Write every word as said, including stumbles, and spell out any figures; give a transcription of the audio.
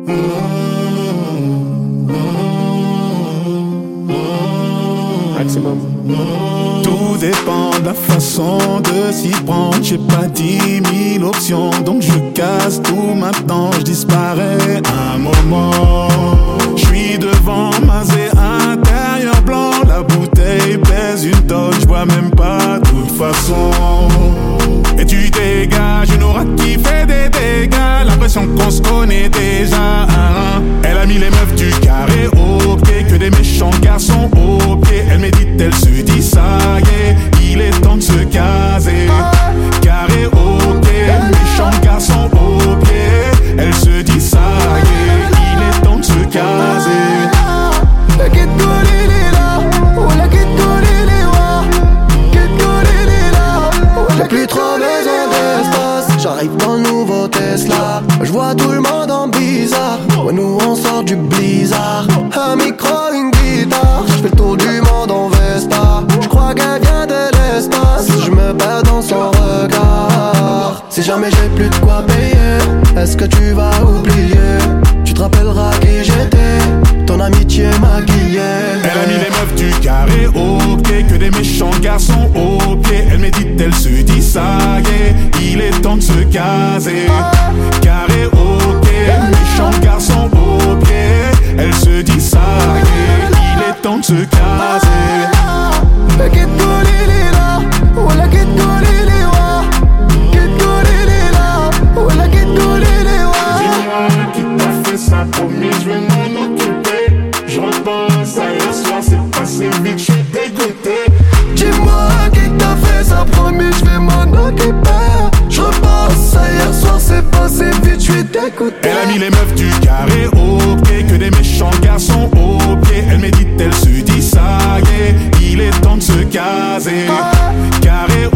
Maximum. Tout dépend de la façon de s'y prendre. J'ai pas dix mille options, donc je casse tout maintenant, je disparais un moment. J'suis devant Mazé, intérieur blanc. La bouteille pèse une tonne, j'bois même pas de toute façon. Et tu dégages une aura qui fait des dégâts. L'impression qu'on se connaît déjà. Elle a mis les meufs du carré au pied, que des méchants garçons au pied. Elle médite, elle se dit ça y est, il est temps de se caser. Carré au pied, méchants garçons au pied. Elle se dit ça y est, il est temps de se caser. La quête collée est là, oh la quête collée est là, quête collée est là. J'ai plus trop besoin d'espace, j'arrive dans le nouveau Tesla. Je vois tout le monde en bizarre, ouais nous on sort du blizzard. Un micro, une guitare, je fais le tour du monde en Vesta. Je crois qu'elle vient de l'espace, je me perds dans son regard. Si jamais j'ai plus de quoi payer, est-ce que tu vas oublier? Tu te rappelleras qui j'étais, ton amitié maquillée. Elle a mis les meufs du carré au pied, que des méchants garçons au pied. Elle médite, elle se dit ça y est, il est temps de se caser. Carré au pied, méchants garçons au pied. Elle se dit ça y est, il est temps de se caser. La quête collée est là, oh la quête collée est là, quête collée est là, oh la quête collée est là. Dis-moi qui t'a fait ça, promis, je vais m'en occuper. Je repense à hier soir, c'est passé vite, je suis dégoûté. Dis-moi qui t'a fait ça, promis, je vais m'en occuper. Je repense à hier soir, c'est passé vite, je suis dégoûté. Elle a mis les meufs du carré au pied, que des méchants garçons au pied. Elle médite, elle se dit ça y est, il est temps de se caser. Carré